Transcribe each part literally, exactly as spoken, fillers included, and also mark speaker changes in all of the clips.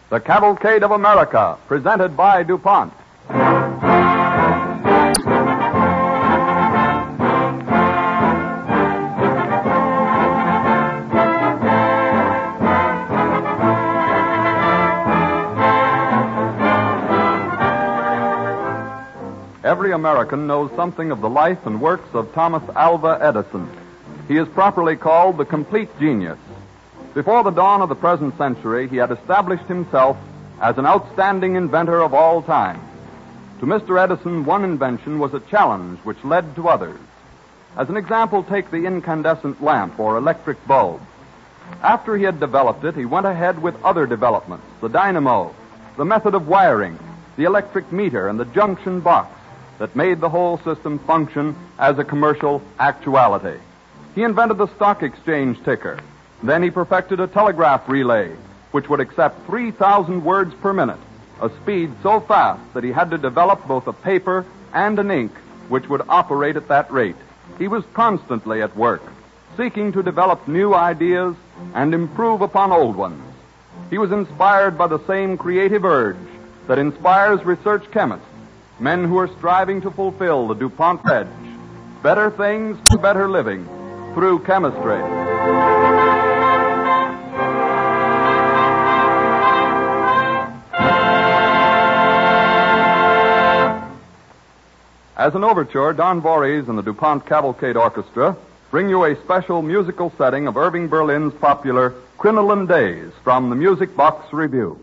Speaker 1: The Cavalcade of America, presented by DuPont. Every American knows something of the life and works of Thomas Alva Edison. He is properly called the complete genius. Before the dawn of the present century, he had established himself as an outstanding inventor of all time. To Mister Edison, one invention was a challenge which led to others. As an example, take the incandescent lamp or electric bulb. After he had developed it, he went ahead with other developments, the dynamo, the method of wiring, the electric meter, and the junction box that made the whole system function as a commercial actuality. He invented the stock exchange ticker. Then he perfected a telegraph relay, which would accept three thousand words per minute, a speed so fast that he had to develop both a paper and an ink which would operate at that rate. He was constantly at work, seeking to develop new ideas and improve upon old ones. He was inspired by the same creative urge that inspires research chemists, men who are striving to fulfill the DuPont edge, better things for better living through chemistry. As an overture, Don Voorhees and the DuPont Cavalcade Orchestra bring you a special musical setting of Irving Berlin's popular Crinoline Days from the Music Box Review.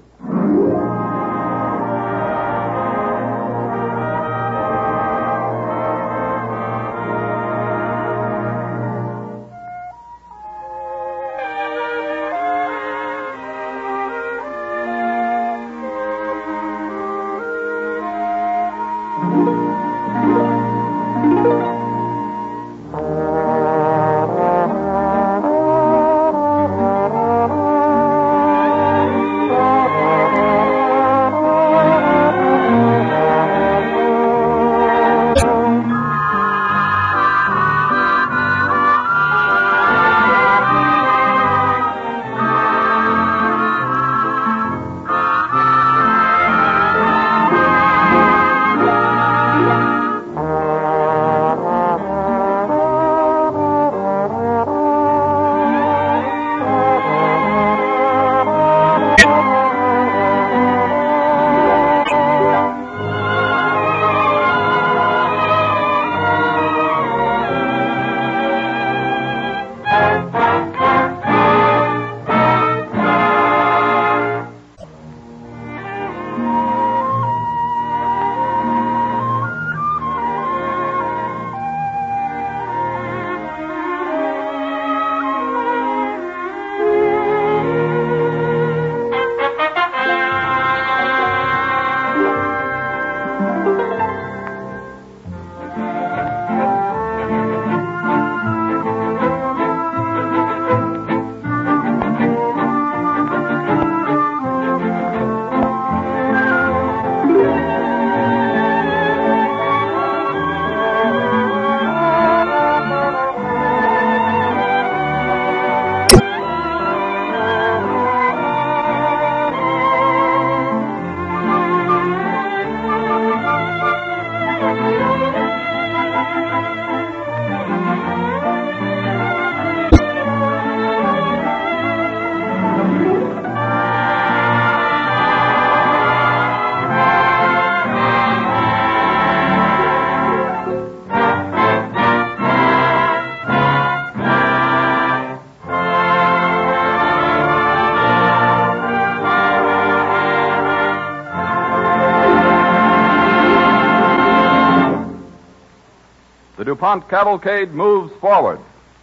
Speaker 1: The DuPont Cavalcade moves forward.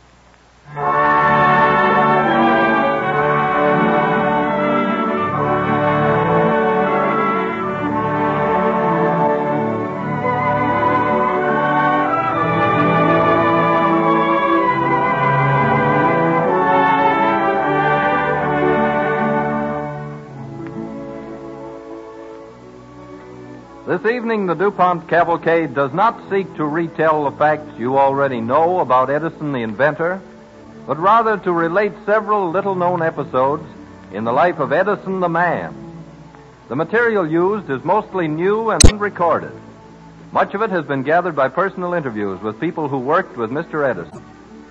Speaker 2: This evening, the DuPont Cavalcade does not seek to retell the facts you already know about Edison the inventor, but rather to relate several little-known episodes in the life of Edison the man, The material used is mostly new and unrecorded. Much of it has been gathered by personal interviews with people who worked with Mister Edison.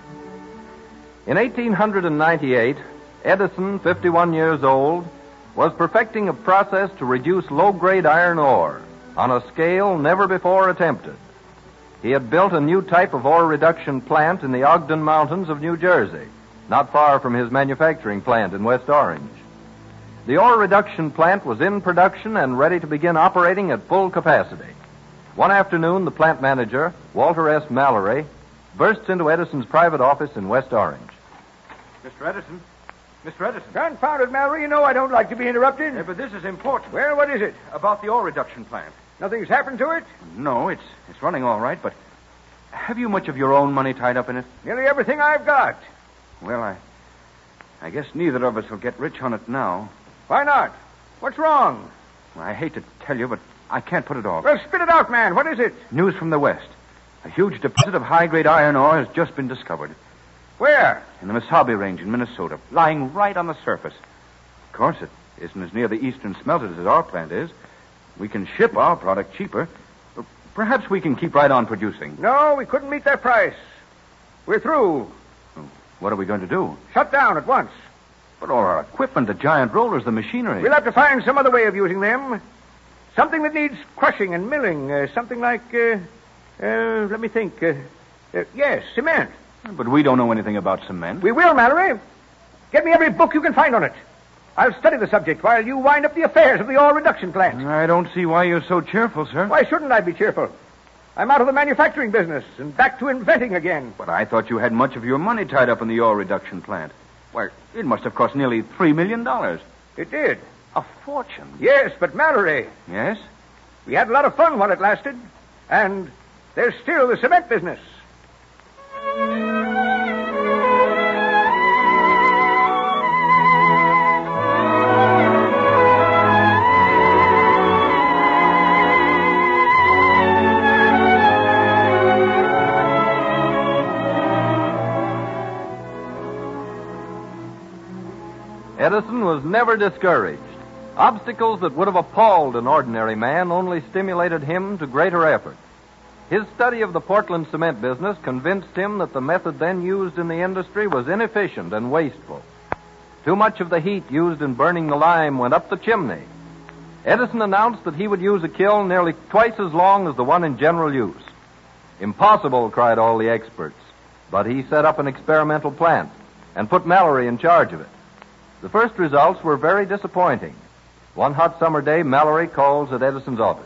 Speaker 2: In eighteen ninety-eight, Edison, fifty-one years old, was perfecting a process to reduce low-grade iron ore on a scale never before attempted. He had built a new type of ore reduction plant in the Ogden Mountains of New Jersey, not far from his manufacturing plant in West Orange. The ore reduction plant was in production and ready to begin operating at full capacity. One afternoon, the plant manager, Walter S. Mallory, bursts into Edison's private office in West Orange.
Speaker 3: Mister Edison? Mister Edison?
Speaker 4: Confounded, Mallory. You know I don't like to be interrupted.
Speaker 3: Yeah, but this is important.
Speaker 4: Well, what is it?
Speaker 3: About the ore reduction plant.
Speaker 4: Nothing's happened to it?
Speaker 3: No, it's it's running all right, but have you much of your own money tied up in it?
Speaker 4: Nearly everything I've got.
Speaker 3: Well, I I guess neither of us will get rich on it now.
Speaker 4: Why not? What's wrong?
Speaker 3: I hate to tell you, but I can't put it off.
Speaker 4: Well, spit it out, man. What is it?
Speaker 3: News from the West. A huge deposit of high-grade iron ore has just been discovered.
Speaker 4: Where?
Speaker 3: In the Mesabi Range in Minnesota, lying right on the surface. Of course, it isn't as near the eastern smelters as our plant is. We can ship our product cheaper. Perhaps we can keep right on producing.
Speaker 4: No, we couldn't meet that price. We're through.
Speaker 3: What are we going to do?
Speaker 4: Shut down at once.
Speaker 3: But all our equipment, the giant rollers, the machinery.
Speaker 4: We'll have to find some other way of using them. Something that needs crushing and milling. Uh, something like, uh, uh, let me think. Uh, uh, yes, cement.
Speaker 3: But we don't know anything about cement.
Speaker 4: We will, Mallory. Get me every book you can find on it. I'll study the subject while you wind up the affairs of the ore reduction plant.
Speaker 3: I don't see why you're so cheerful, sir.
Speaker 4: Why shouldn't I be cheerful? I'm out of the manufacturing business and back to inventing again.
Speaker 3: But I thought you had much of your money tied up in the ore reduction plant. Why, it must have cost nearly three million dollars.
Speaker 4: It did.
Speaker 3: A fortune.
Speaker 4: Yes, but Mallory.
Speaker 3: Yes?
Speaker 4: We had a lot of fun while it lasted. And there's still the cement business.
Speaker 2: Edison was never discouraged. Obstacles that would have appalled an ordinary man only stimulated him to greater effort. His study of the Portland cement business convinced him that the method then used in the industry was inefficient and wasteful. Too much of the heat used in burning the lime went up the chimney. Edison announced that he would use a kiln nearly twice as long as the one in general use. Impossible, cried all the experts. But he set up an experimental plant and put Mallory in charge of it. The first results were very disappointing. One hot summer day, Mallory calls at Edison's office.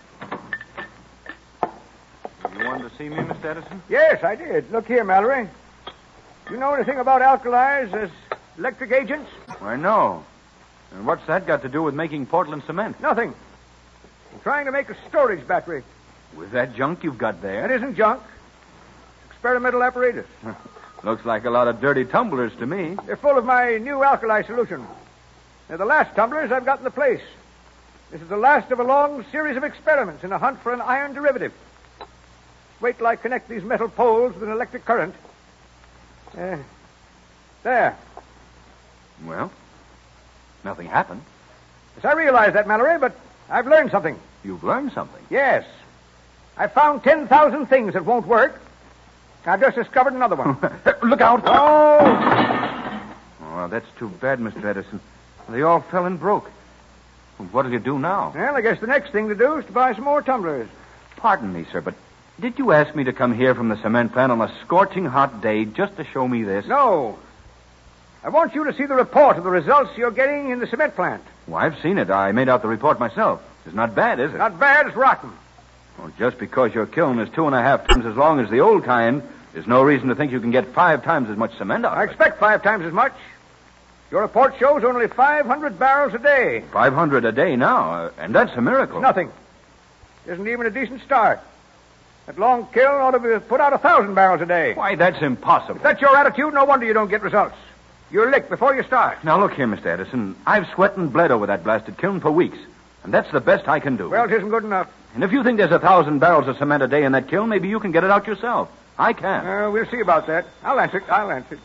Speaker 3: You wanted to see me, Mister Edison?
Speaker 4: Yes, I did. Look here, Mallory. Do you know anything about alkalis as electric agents?
Speaker 3: I know. And what's that got to do with making Portland cement?
Speaker 4: Nothing. I'm trying to make a storage battery.
Speaker 3: With that junk you've got there?
Speaker 4: That isn't junk. Experimental apparatus.
Speaker 3: Looks like a lot of dirty tumblers to me.
Speaker 4: They're full of my new alkali solution. They're the last tumblers I've got in the place. This is the last of a long series of experiments in a hunt for an iron derivative. Wait till I connect these metal poles with an electric current. Uh, there.
Speaker 3: Well, nothing happened.
Speaker 4: Yes, I realize that, Mallory, but I've learned something.
Speaker 3: You've learned something?
Speaker 4: Yes. I've found ten thousand things that won't work. I've just discovered another one.
Speaker 3: Look out.
Speaker 4: Oh!
Speaker 3: Oh, that's too bad, Mister Edison. They all fell and broke. What do you do now?
Speaker 4: Well, I guess the next thing to do is to buy some more tumblers.
Speaker 3: Pardon me, sir, but did you ask me to come here from the cement plant on a scorching hot day just to show me this?
Speaker 4: No. I want you to see the report of the results you're getting in the cement plant.
Speaker 3: Well, I've seen it. I made out the report myself. It's not bad, is it?
Speaker 4: Not bad, it's rotten.
Speaker 3: Well, just because your kiln is two and a half times as long as the old kind, there's no reason to think you can get five times as much cement out of
Speaker 4: I
Speaker 3: it.
Speaker 4: expect five times as much. Your report shows only five hundred barrels a day.
Speaker 3: five hundred a day now, uh, and that's a miracle.
Speaker 4: Nothing. Isn't even a decent start. That long kiln ought to be put out a thousand barrels a day.
Speaker 3: Why, that's impossible.
Speaker 4: If that's your attitude, no wonder you don't get results. You're licked before you start.
Speaker 3: Now, look here, Mister Edison. I've sweat and bled over that blasted kiln for weeks, and that's the best I can do.
Speaker 4: Well, it isn't good enough.
Speaker 3: And if you think there's a thousand barrels of cement a day in that kiln, maybe you can get it out yourself. I can.
Speaker 4: Uh, we'll see about that. I'll answer it. I'll answer it.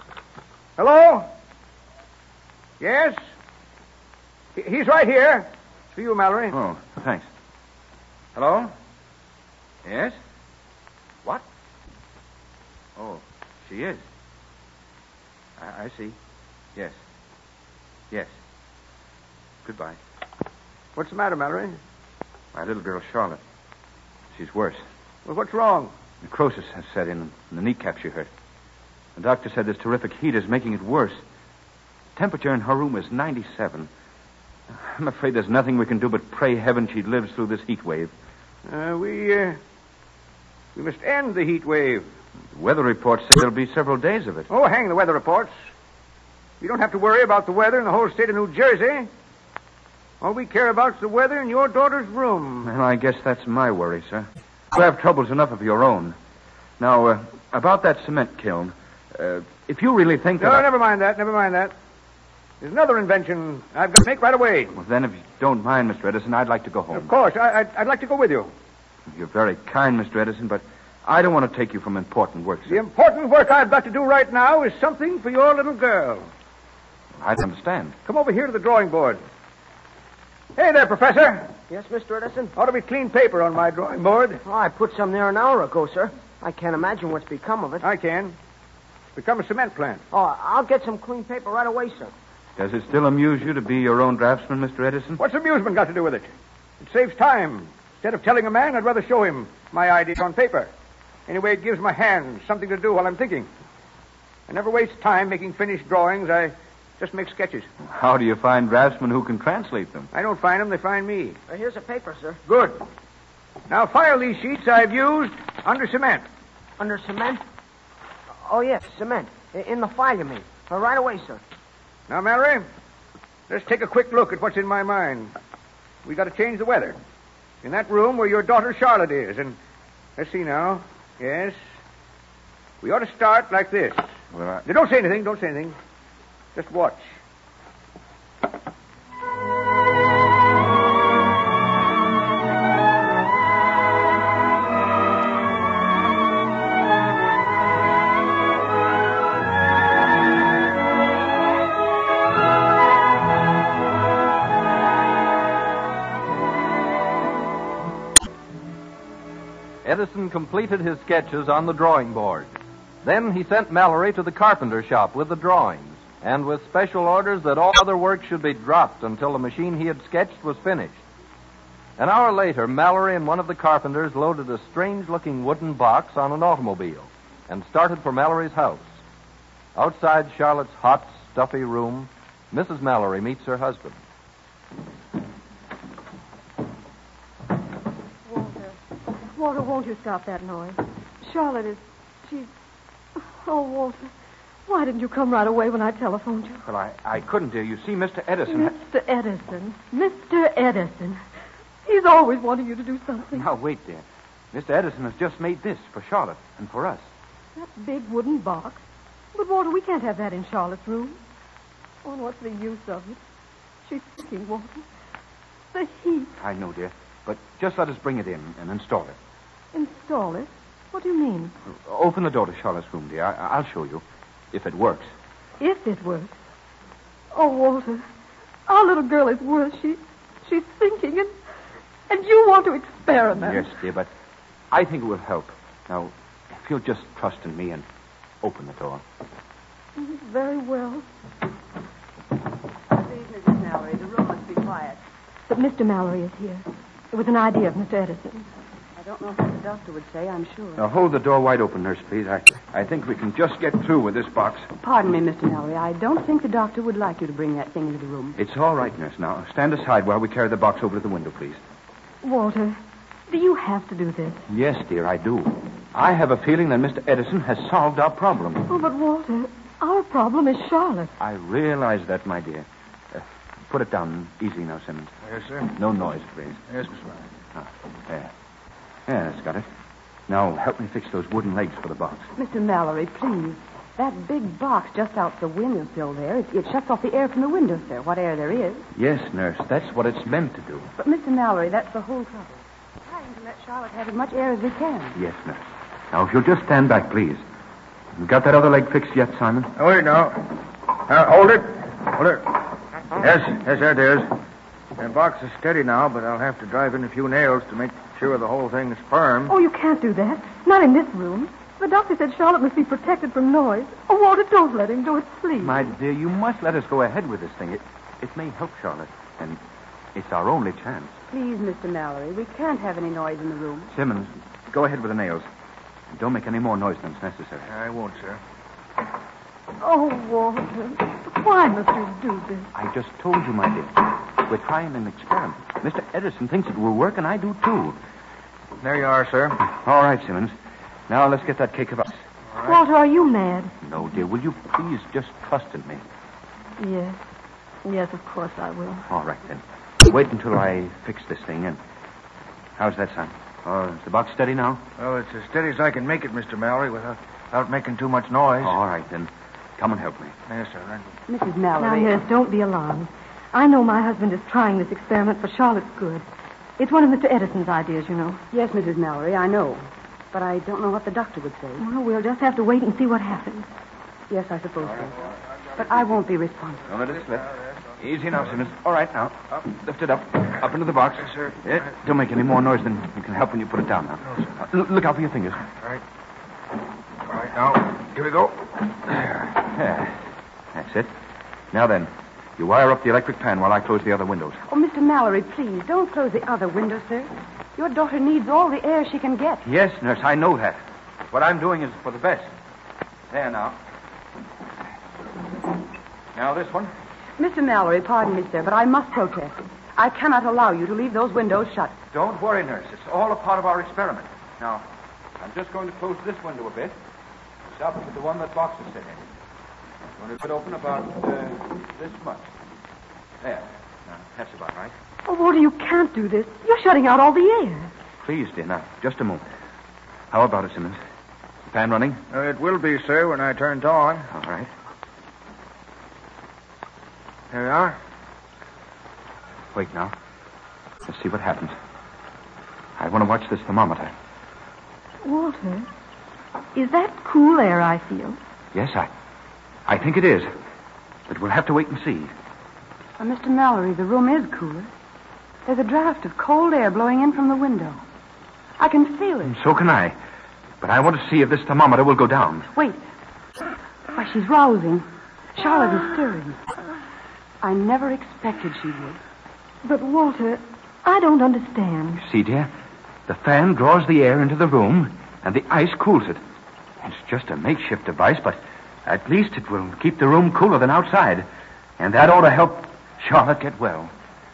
Speaker 4: Hello? Yes? He- He's right here. It's for you, Mallory.
Speaker 3: Oh, thanks. Hello? Yes? What? Oh, she is. I, I see. Yes. Yes. Goodbye.
Speaker 4: What's the matter, Mallory?
Speaker 3: My little girl, Charlotte. She's worse.
Speaker 4: Well, what's wrong?
Speaker 3: Necrosis has set in, and the kneecap she hurt. The doctor said this terrific heat is making it worse. Temperature in her room is ninety-seven. I'm afraid there's nothing we can do but pray heaven she lives through this heat wave.
Speaker 4: Uh, we, uh, we must end the heat wave.
Speaker 3: The weather reports say there'll be several days of it.
Speaker 4: Oh, hang the weather reports. You don't have to worry about the weather in the whole state of New Jersey. All we care about is the weather in your daughter's room.
Speaker 3: Well, I guess that's my worry, sir. You have troubles enough of your own. Now, uh, about that cement kiln, uh, if you really think that...
Speaker 4: No,
Speaker 3: I...
Speaker 4: never mind that, never mind that. There's another invention I've got to make right away.
Speaker 3: Well, then, if you don't mind, Mister Edison, I'd like to go home.
Speaker 4: Of course. I, I'd, I'd like to go with you.
Speaker 3: You're very kind, Mister Edison, but I don't want to take you from important work, sir.
Speaker 4: The important work I've got to do right now is something for your little girl.
Speaker 3: I understand.
Speaker 4: Come over here to the drawing board. Hey there, Professor.
Speaker 5: Yes, Mister Edison?
Speaker 4: Ought to be clean paper on my drawing board.
Speaker 5: Oh, I put some there an hour ago, sir. I can't imagine what's become of it.
Speaker 4: I can. It's become a cement plant.
Speaker 5: Oh, I'll get some clean paper right away, sir.
Speaker 3: Does it still amuse you to be your own draftsman, Mister Edison?
Speaker 4: What's amusement got to do with it? It saves time. Instead of telling a man, I'd rather show him my ideas on paper. Anyway, it gives my hands something to do while I'm thinking. I never waste time making finished drawings. I just make sketches.
Speaker 3: How do you find draftsmen who can translate them?
Speaker 4: I don't find them, they find me.
Speaker 5: Uh, here's a paper, sir.
Speaker 4: Good. Now file these sheets I've used under cement.
Speaker 5: Under cement? Oh, yes, cement. In the file, you mean. Uh, right away, sir.
Speaker 4: Now, Mallory, let's take a quick look at what's in my mind. We got to change the weather. In that room where your daughter Charlotte is. And let's see now. Yes. We ought to start like this.
Speaker 3: Well, I...
Speaker 4: Now, don't say anything. Don't say anything. Just watch.
Speaker 2: Edison completed his sketches on the drawing board. Then he sent Mallory to the carpenter shop with the drawings, and with special orders that all other work should be dropped until the machine he had sketched was finished. An hour later, Mallory and one of the carpenters loaded a strange-looking wooden box on an automobile and started for Mallory's house. Outside Charlotte's hot, stuffy room, Missus Mallory meets her husband.
Speaker 6: Walter, won't you stop that noise? Charlotte is... she's... Oh, Walter, why didn't you come right away when I telephoned you?
Speaker 3: Well, I, I couldn't, dear. You see, Mister Edison...
Speaker 6: Mister Edison. Mister Edison. He's always wanting you to do something.
Speaker 3: Now, wait, dear. Mister Edison has just made this for Charlotte and for us.
Speaker 6: That big wooden box? But, Walter, we can't have that in Charlotte's room. Oh, and what's the use of it? She's thinking, Walter. The heat.
Speaker 3: I know, dear. But just let us bring it in and install it.
Speaker 6: Install it? What do you mean?
Speaker 3: Open the door to Charlotte's room, dear. I- I'll show you. If it works.
Speaker 6: If it works. Oh, Walter, our little girl is worse. She, she's thinking, and, and you want to experiment.
Speaker 3: Yes, dear, but I think it will help. Now, if you'll just trust in me and open the door.
Speaker 6: Very well.
Speaker 7: Please, Missus Mallory, the room must be quiet.
Speaker 6: But Mister Mallory is here. It was an idea of Mister Edison.
Speaker 7: I don't know what the doctor would say, I'm sure.
Speaker 3: Now, hold the door wide open, nurse, please. I, I think we can just get through with this box.
Speaker 7: Pardon me, Mister Mallory. I don't think the doctor would like you to bring that thing into the room.
Speaker 3: It's all right, nurse. Now, stand aside while we carry the box over to the window, please.
Speaker 6: Walter, do you have to do this?
Speaker 3: Yes, dear, I do. I have a feeling that Mister Edison has solved our problem.
Speaker 6: Oh, but Walter, our problem is Charlotte.
Speaker 3: I realize that, my dear. Uh, put it down easy now, Simmons.
Speaker 4: Yes, sir.
Speaker 3: No noise, please.
Speaker 4: Yes, Mister Mallory.
Speaker 3: Ah, there. Yeah, that's got it. Now, help me fix those wooden legs for the box.
Speaker 7: Mister Mallory, please. That big box just out the windowsill there, it, it shuts off the air from the window, sir, what air there is.
Speaker 3: Yes, nurse, that's what it's meant to do.
Speaker 7: But, Mister Mallory, that's the whole trouble. We're trying to let Charlotte have as much air as we can.
Speaker 3: Yes, nurse. Now, if you'll just stand back, please. You got that other leg fixed yet, Simon?
Speaker 4: Oh, wait now. Uh, hold it. Hold it. Yes, yes, there it is. The box is steady now, but I'll have to drive in a few nails to make sure the whole thing is firm.
Speaker 6: Oh, you can't do that. Not in this room. The doctor said Charlotte must be protected from noise. Oh, Walter, don't let him do it, please.
Speaker 3: My dear, you must let us go ahead with this thing. It, it may help Charlotte, and it's our only chance.
Speaker 7: Please, Mister Mallory, we can't have any noise in the room.
Speaker 3: Simmons, go ahead with the nails. And don't make any more noise than's necessary.
Speaker 4: I won't, sir.
Speaker 6: Oh, Walter, why must you do this?
Speaker 3: I just told you, my dear. We're trying an experiment. Mister Edison thinks it will work, and I do, too.
Speaker 4: There you are, sir.
Speaker 3: All right, Simmons. Now let's get that cake of ice.
Speaker 4: Right.
Speaker 6: Walter, are you mad?
Speaker 3: No, dear. Will you please just trust in me?
Speaker 6: Yes. Yes, of course I will.
Speaker 3: All right, then. Wait until I fix this thing, and... How's that sound? Oh, is the box steady now?
Speaker 4: Well, it's as steady as I can make it, Mister Mallory, without, without making too much noise.
Speaker 3: All right, then. Come and help me.
Speaker 4: Yes, sir. Right.
Speaker 7: Missus
Speaker 6: Now,
Speaker 7: Mallory.
Speaker 6: nurse, don't be alarmed. I know my husband is trying this experiment for Charlotte's good. It's one of Mister Edison's ideas, you know.
Speaker 7: Yes, Missus Mallory, I know. But I don't know what the doctor would say.
Speaker 6: Well, we'll just have to wait and see what happens.
Speaker 7: Yes, I suppose so. But I won't be responsible.
Speaker 3: Don't let it slip. Easy now, Simmons. All right, now. Up, lift it up. Up into the box.
Speaker 4: Yes, sir.
Speaker 3: Yeah, don't make any more noise than you can help when you put it down now.
Speaker 4: No, sir.
Speaker 3: Uh, look, look out for your fingers.
Speaker 4: All right. All right, now, here we go. There.
Speaker 3: Yeah, that's it. Now then, you wire up the electric pan while I close the other windows.
Speaker 7: Oh, Mister Mallory, please, don't close the other window, sir. Your daughter needs all the air she can get.
Speaker 3: Yes, nurse, I know that. What I'm doing is for the best. There now. Now this one.
Speaker 7: Mister Mallory, pardon me, sir, but I must protest. I cannot allow you to leave those windows shut.
Speaker 3: Don't worry, nurse. It's all a part of our experiment. Now, I'm just going to close this window a bit. It's opposite the one that box is sitting in. I'm going to put open about uh, this much. There. Now, that's about right.
Speaker 6: Oh, Walter, you can't do this. You're shutting out all the air.
Speaker 3: Please, dear. Now, just a moment. How about it, Simmons? The fan running?
Speaker 4: Uh, it will be, sir, when I turn it on.
Speaker 3: All right.
Speaker 4: There we are.
Speaker 3: Wait now. Let's see what happens. I want to watch this thermometer.
Speaker 6: Walter, is that cool air I feel?
Speaker 3: Yes, I... I think it is. But we'll have to wait and see.
Speaker 7: Uh, Mister Mallory, the room is cooler. There's a draft of cold air blowing in from the window. I can feel it.
Speaker 3: And so can I. But I want to see if this thermometer will go down.
Speaker 7: Wait. Why, she's rousing. Charlotte is stirring. I never expected she would.
Speaker 6: But, Walter, I don't understand.
Speaker 3: See, dear? The fan draws the air into the room, and the ice cools it. It's just a makeshift device, but at least it will keep the room cooler than outside. And that ought to help Charlotte get well.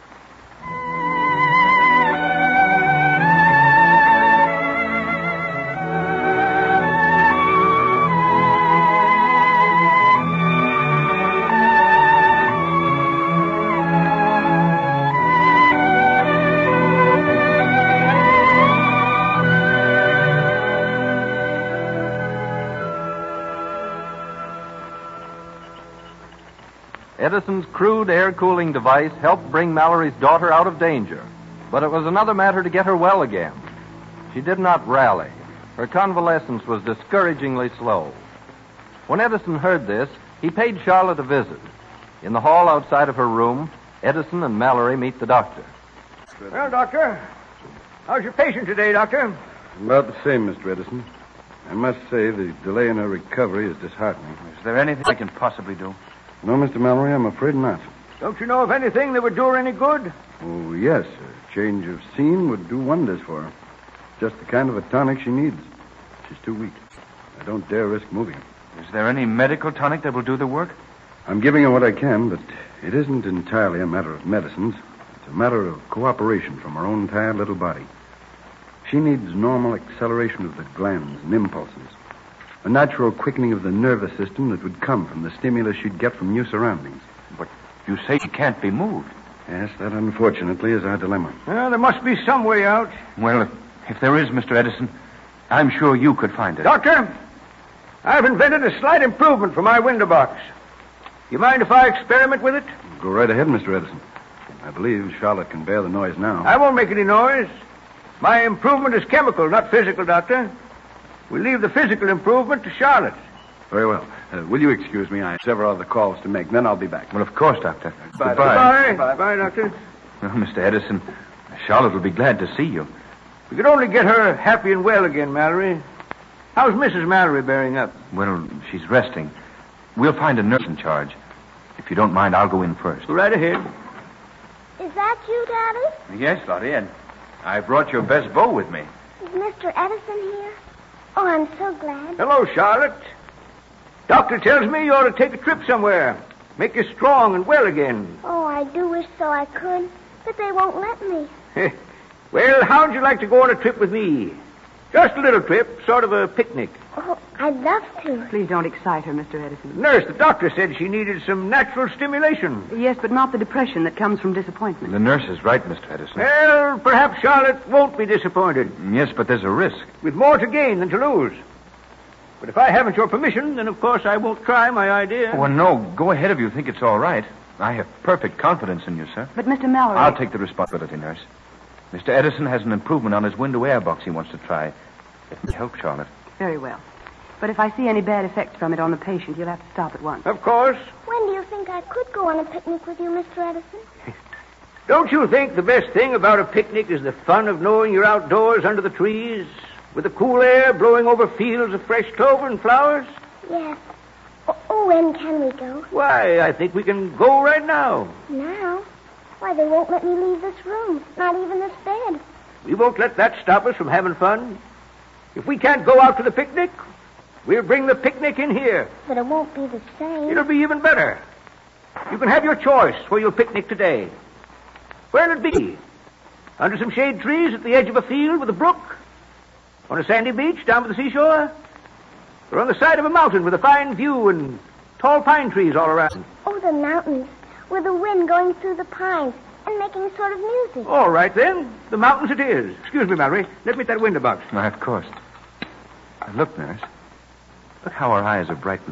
Speaker 2: Edison's crude air-cooling device helped bring Mallory's daughter out of danger. But it was another matter to get her well again. She did not rally. Her convalescence was discouragingly slow. When Edison heard this, he paid Charlotte a visit. In the hall outside of her room, Edison and Mallory meet the doctor.
Speaker 4: Well, Doctor, how's your patient today, Doctor?
Speaker 8: About the same, Mister Edison. I must say the delay in her recovery is disheartening.
Speaker 3: Is there anything I can possibly do?
Speaker 8: No, Mister Mallory, I'm afraid not.
Speaker 4: Don't you know of anything that would do her any good?
Speaker 8: Oh, yes. A change of scene would do wonders for her. Just the kind of a tonic she needs. She's too weak. I don't dare risk moving her.
Speaker 3: Is there any medical tonic that will do the work?
Speaker 8: I'm giving her what I can, but it isn't entirely a matter of medicines. It's a matter of cooperation from her own tired little body. She needs normal acceleration of the glands and impulses. A natural quickening of the nervous system that would come from the stimulus she'd get from new surroundings.
Speaker 3: But you say she can't be moved.
Speaker 8: Yes, that unfortunately is our dilemma.
Speaker 4: Well, there must be some way out.
Speaker 3: Well, if, if there is, Mister Edison, I'm sure you could find it.
Speaker 4: Doctor, I've invented a slight improvement for my window box. You mind if I experiment with it?
Speaker 8: Go right ahead, Mister Edison. I believe Charlotte can bear the noise now.
Speaker 4: I won't make any noise. My improvement is chemical, not physical, Doctor. We'll leave the physical improvement to Charlotte.
Speaker 8: Very well. Uh, will you excuse me? I have several other calls to make. Then I'll be back.
Speaker 3: Well, of course, Doctor.
Speaker 8: Bye.
Speaker 4: Goodbye. Bye, Bye, Doctor.
Speaker 3: Well, Mister Edison, Charlotte will be glad to see you.
Speaker 4: We could only get her happy and well again, Mallory. How's Missus Mallory bearing up?
Speaker 3: Well, she's resting. We'll find a nurse in charge. If you don't mind, I'll go in first.
Speaker 4: Go right ahead.
Speaker 9: Is that you, Daddy?
Speaker 3: Yes, Lottie, and I brought your best bow with me.
Speaker 9: Is Mister Edison here? Oh, I'm so glad.
Speaker 4: Hello, Charlotte. Doctor tells me you ought to take a trip somewhere. Make you strong and well again.
Speaker 9: Oh, I do wish so I could, but they won't let me.
Speaker 4: Well, how'd you like to go on a trip with me? Just a little trip, sort of a picnic.
Speaker 9: Oh, I'd love to.
Speaker 7: Please don't excite her, Mister Edison.
Speaker 4: Nurse, the doctor said she needed some natural stimulation.
Speaker 7: Yes, but not the depression that comes from disappointment.
Speaker 3: The nurse is right, Mister Edison.
Speaker 4: Well, perhaps Charlotte won't be disappointed.
Speaker 3: Yes, but there's a risk.
Speaker 4: With more to gain than to lose. But if I haven't your permission, then of course I won't try my idea.
Speaker 3: Oh, no, go ahead if you think it's all right. I have perfect confidence in you, sir.
Speaker 7: But, Mister Mallory...
Speaker 3: I'll take the responsibility, nurse. Mister Edison has an improvement on his window air box he wants to try. It may help, Charlotte.
Speaker 7: Very well. But if I see any bad effects from it on the patient, you'll have to stop at once.
Speaker 4: Of course.
Speaker 9: When do you think I could go on a picnic with you, Mister Edison?
Speaker 4: Don't you think the best thing about a picnic is the fun of knowing you're outdoors under the trees, with the cool air blowing over fields of fresh clover and flowers?
Speaker 9: Yes. Oh, oh, when can we go?
Speaker 4: Why, I think we can go right now.
Speaker 9: Now? Why, they won't let me leave this room, not even this bed.
Speaker 4: We won't let that stop us from having fun. If we can't go out to the picnic, we'll bring the picnic in here.
Speaker 9: But it won't be the same.
Speaker 4: It'll be even better. You can have your choice where you'll picnic today. Where'll it be? Under some shade trees at the edge of a field with a brook? On a sandy beach down by the seashore? Or on the side of a mountain with a fine view and tall pine trees all around?
Speaker 9: Oh, the mountains, with the wind going through the pines and making sort of music.
Speaker 4: All right, then. The mountains it is. Excuse me, Mallory. Let me at that window box.
Speaker 3: Why, of course. Uh, look, nurse. Look how her eyes are brightened.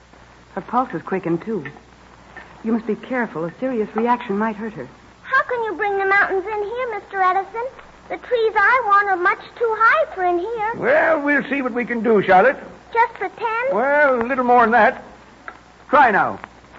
Speaker 7: Her pulse is quickened, too. You must be careful. A serious reaction might hurt her.
Speaker 9: How can you bring the mountains in here, Mister Edison? The trees I want are much too high for in here.
Speaker 4: Well, we'll see what we can do, Charlotte.
Speaker 9: Just pretend?
Speaker 4: Well, a little more than that. Try now.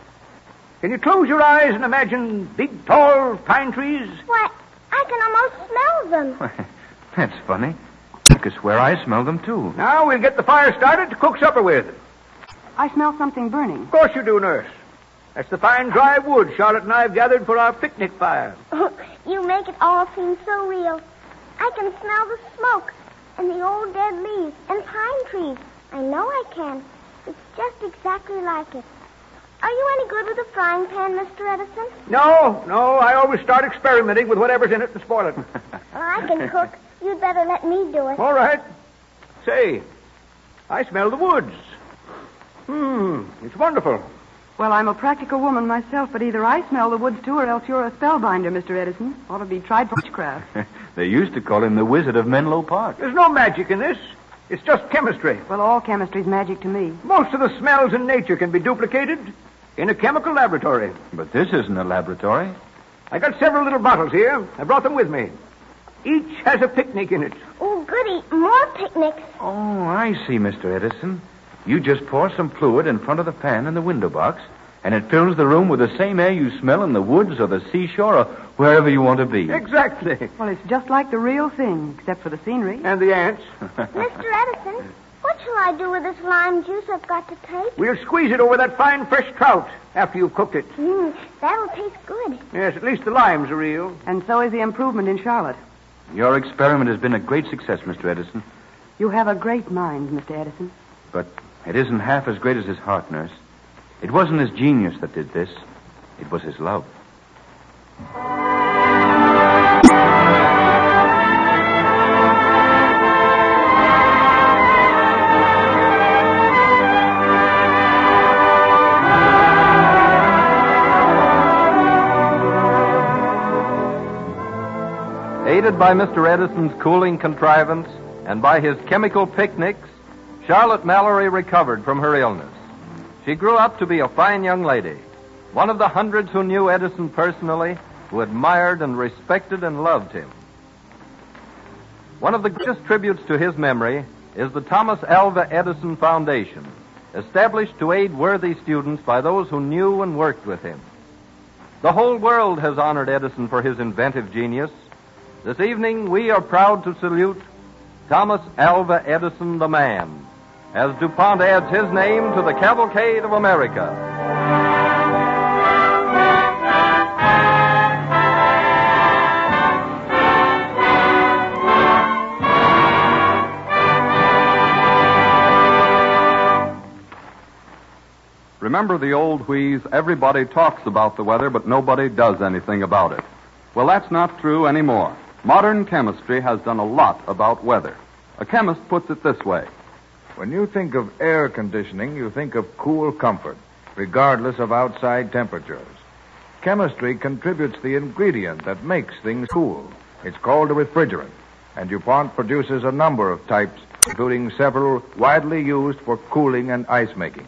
Speaker 4: Can you close your eyes and imagine big, tall pine trees?
Speaker 9: Why, I can almost smell them.
Speaker 3: Why, that's funny. I could swear I smell them, too.
Speaker 4: Now we'll get the fire started to cook supper with.
Speaker 7: I smell something burning.
Speaker 4: Of course you do, nurse. That's the fine, dry wood Charlotte and I have gathered for our picnic fire.
Speaker 9: You make it all seem so real. I can smell the smoke and the old dead leaves and pine trees. I know I can. It's just exactly like it. Are you any good with a frying pan, Mister Edison?
Speaker 4: No, no. I always start experimenting with whatever's in it and spoil it.
Speaker 9: Oh, I can cook. You'd better let me do it.
Speaker 4: All right. Say, I smell the woods. Hmm, it's wonderful.
Speaker 7: Well, I'm a practical woman myself, but either I smell the woods, too, or else you're a spellbinder, Mister Edison. Ought to be tried for witchcraft.
Speaker 3: They used to call him the Wizard of Menlo Park.
Speaker 4: There's no magic in this. It's just chemistry.
Speaker 7: Well, all chemistry's magic to me.
Speaker 4: Most of the smells in nature can be duplicated in a chemical laboratory.
Speaker 3: But this isn't a laboratory.
Speaker 4: I got several little bottles here. I brought them with me. Each has a picnic in it.
Speaker 9: Oh, goody. More picnics.
Speaker 3: Oh, I see, Mister Edison. You just pour some fluid in front of the pan in the window box, and it fills the room with the same air you smell in the woods or the seashore or wherever you want to be.
Speaker 4: Exactly.
Speaker 7: Well, it's just like the real thing, except for the scenery.
Speaker 4: And the ants.
Speaker 9: Mister Edison, what shall I do with this lime juice I've got to take?
Speaker 4: We'll squeeze it over that fine fresh trout after you've cooked it.
Speaker 9: Mm, that'll taste good.
Speaker 4: Yes, at least the limes are real.
Speaker 7: And so is the improvement in Charlotte.
Speaker 3: Your experiment has been a great success, Mister Edison.
Speaker 7: You have a great mind, Mister Edison.
Speaker 3: But it isn't half as great as his heart, nurse. It wasn't his genius that did this. It was his love.
Speaker 2: Aided by Mister Edison's cooling contrivance and by his chemical picnics, Charlotte Mallory recovered from her illness. She grew up to be a fine young lady, one of the hundreds who knew Edison personally, who admired and respected and loved him. One of the greatest tributes to his memory is the Thomas Alva Edison Foundation, established to aid worthy students by those who knew and worked with him. The whole world has honored Edison for his inventive genius. This evening, we are proud to salute Thomas Alva Edison, the man, as DuPont adds his name to the cavalcade of America.
Speaker 1: Remember the old wheeze, everybody talks about the weather, but nobody does anything about it. Well, that's not true anymore. Modern chemistry has done a lot about weather. A chemist puts it this way.
Speaker 10: When you think of air conditioning, you think of cool comfort, regardless of outside temperatures. Chemistry contributes the ingredient that makes things cool. It's called a refrigerant, and DuPont produces a number of types, including several widely used for cooling and ice making.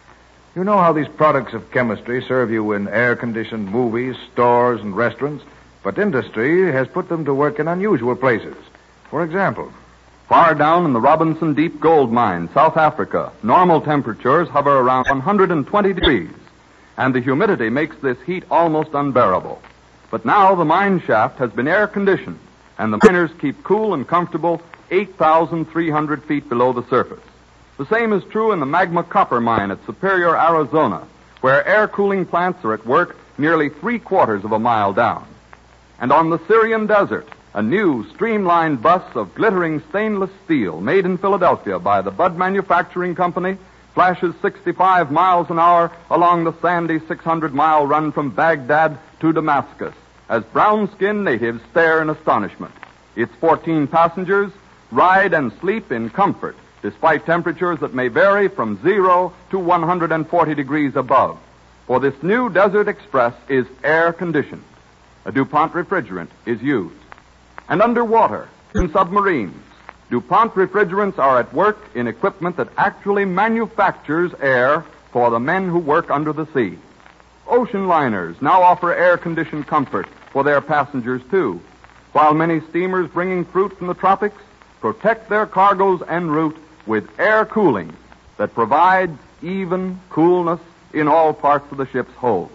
Speaker 10: You know how these products of chemistry serve you in air-conditioned movies, stores, and restaurants, but industry has put them to work in unusual places. For example,
Speaker 1: far down in the Robinson Deep Gold Mine, South Africa, normal temperatures hover around one hundred twenty degrees, and the humidity makes this heat almost unbearable. But now the mine shaft has been air-conditioned, and the miners keep cool and comfortable eight thousand three hundred feet below the surface. The same is true in the Magma Copper Mine at Superior, Arizona, where air cooling plants are at work nearly three quarters of a mile down. And on the Syrian Desert, a new streamlined bus of glittering stainless steel made in Philadelphia by the Budd Manufacturing Company flashes sixty-five miles an hour along the sandy six hundred mile run from Baghdad to Damascus as brown-skinned natives stare in astonishment. Its fourteen passengers ride and sleep in comfort, despite temperatures that may vary from zero to one hundred forty degrees above. For this new Desert Express is air-conditioned. A DuPont refrigerant is used. And underwater, in submarines, DuPont refrigerants are at work in equipment that actually manufactures air for the men who work under the sea. Ocean liners now offer air-conditioned comfort for their passengers, too, while many steamers bringing fruit from the tropics protect their cargoes en route with air cooling that provides even coolness in all parts of the ship's hold.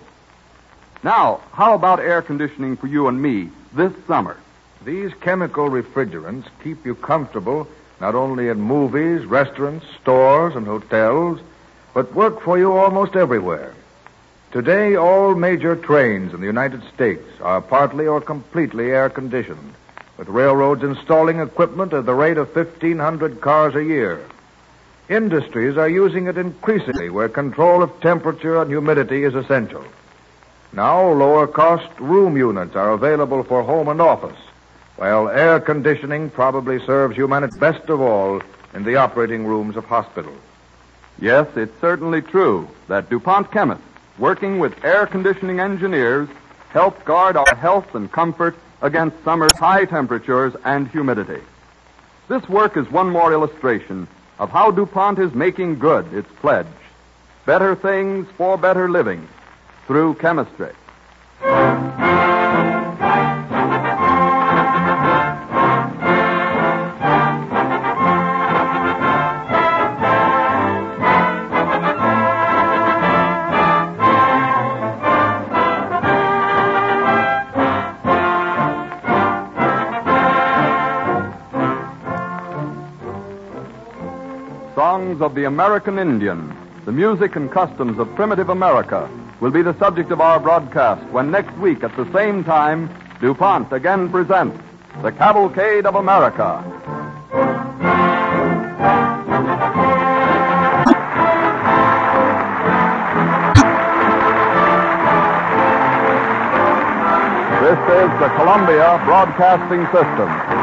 Speaker 1: Now, how about air conditioning for you and me this summer?
Speaker 10: These chemical refrigerants keep you comfortable not only in movies, restaurants, stores, and hotels, but work for you almost everywhere. Today, all major trains in the United States are partly or completely air-conditioned, with railroads installing equipment at the rate of fifteen hundred cars a year. Industries are using it increasingly where control of temperature and humidity is essential. Now, lower-cost room units are available for home and office, while air conditioning probably serves humanity best of all in the operating rooms of hospitals.
Speaker 1: Yes, it's certainly true that DuPont chemists, working with air conditioning engineers, help guard our health and comfort against summer's high temperatures and humidity. This work is one more illustration of how DuPont is making good its pledge. Better things for better living through chemistry. Songs of the American Indian, the music and customs of primitive America, will be the subject of our broadcast when next week at the same time, DuPont again presents The Cavalcade of America. This is the Columbia Broadcasting System.